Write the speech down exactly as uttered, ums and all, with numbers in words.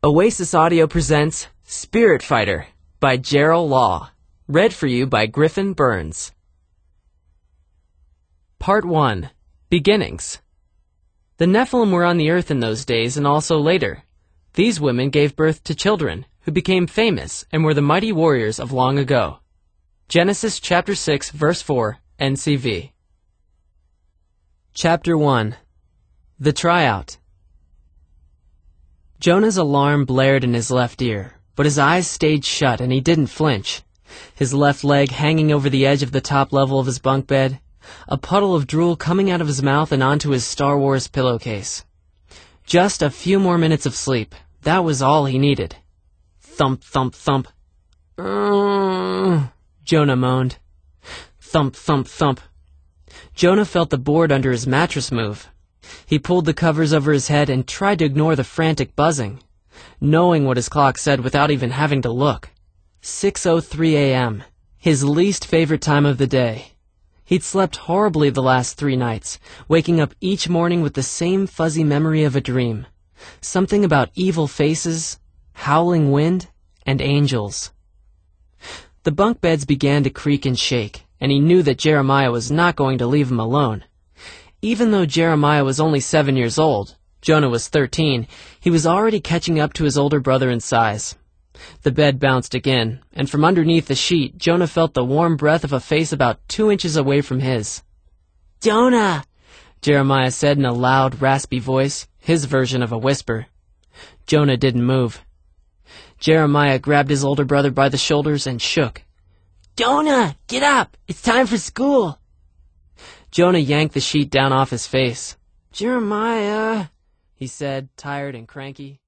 Oasis Audio presents Spirit Fighter by Gerald Law, read for you by Griffin Burns. Part one. Beginnings. The Nephilim were on the earth in those days and also later. These women gave birth to children, who became famous and were the mighty warriors of long ago. Genesis chapter six, verse four, N C V. Chapter one. The Tryout. Jonah's alarm blared in his left ear, but his eyes stayed shut and he didn't flinch. His left leg hanging over the edge of the top level of his bunk bed, a puddle of drool coming out of his mouth and onto his Star Wars pillowcase. Just a few more minutes of sleep. That was all he needed. Thump, thump, thump. Uh, Jonah moaned. Thump, thump, thump. Jonah felt the board under his mattress move. He pulled the covers over his head and tried to ignore the frantic buzzing, knowing what his clock said without even having to look. six oh three a.m., his least favorite time of the day. He'd slept horribly the last three nights, waking up each morning with the same fuzzy memory of a dream. Something about evil faces, howling wind, and angels. The bunk beds began to creak and shake, and he knew that Jeremiah was not going to leave him alone. Even though Jeremiah was only seven years old, Jonah was thirteen, he was already catching up to his older brother in size. The bed bounced again, and from underneath the sheet, Jonah felt the warm breath of a face about two inches away from his. "Jonah!" Jeremiah said in a loud, raspy voice, his version of a whisper. Jonah didn't move. Jeremiah grabbed his older brother by the shoulders and shook. "Jonah, get up! It's time for school!" Jonah yanked the sheet down off his face. "Jeremiah," he said, tired and cranky.